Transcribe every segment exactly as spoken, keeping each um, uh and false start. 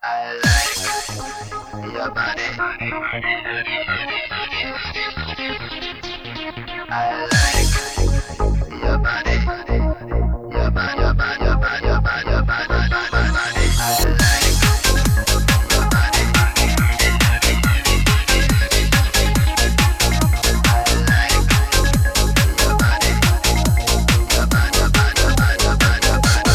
I like your body. I like your body. Your body, your body, your body, your body, your body, your body. I like your body. I like your body. Your body, your body, your body, your body, your body.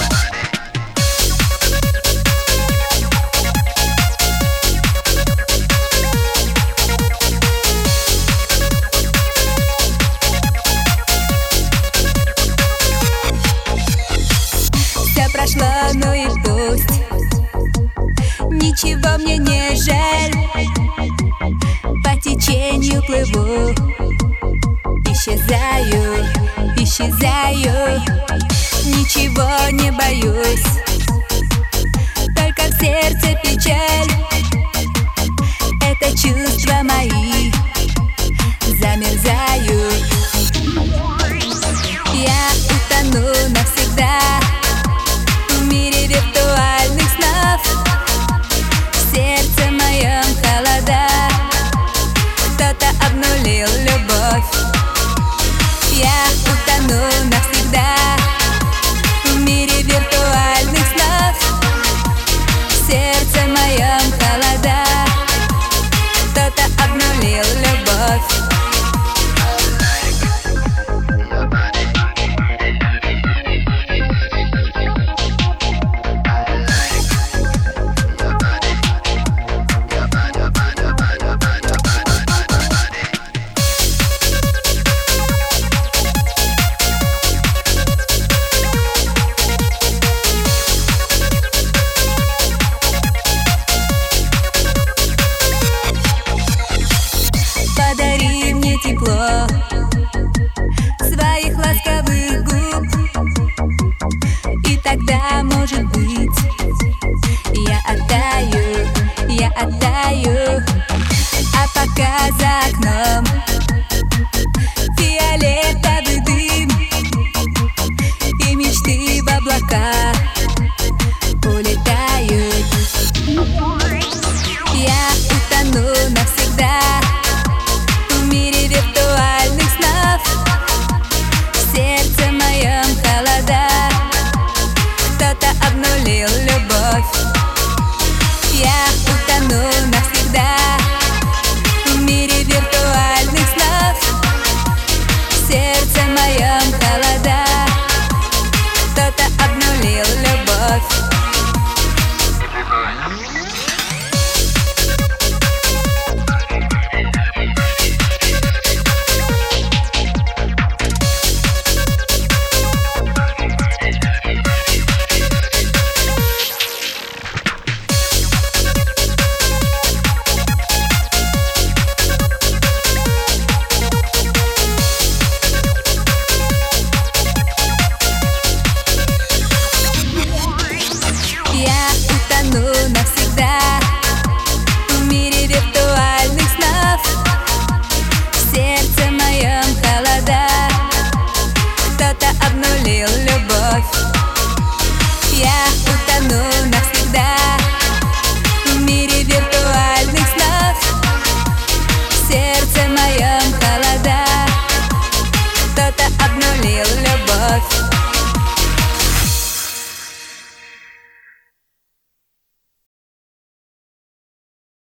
Прошло, ну и пусть. Ничего мне не жаль. По течению плыву, исчезаю, исчезаю. Ничего не боюсь.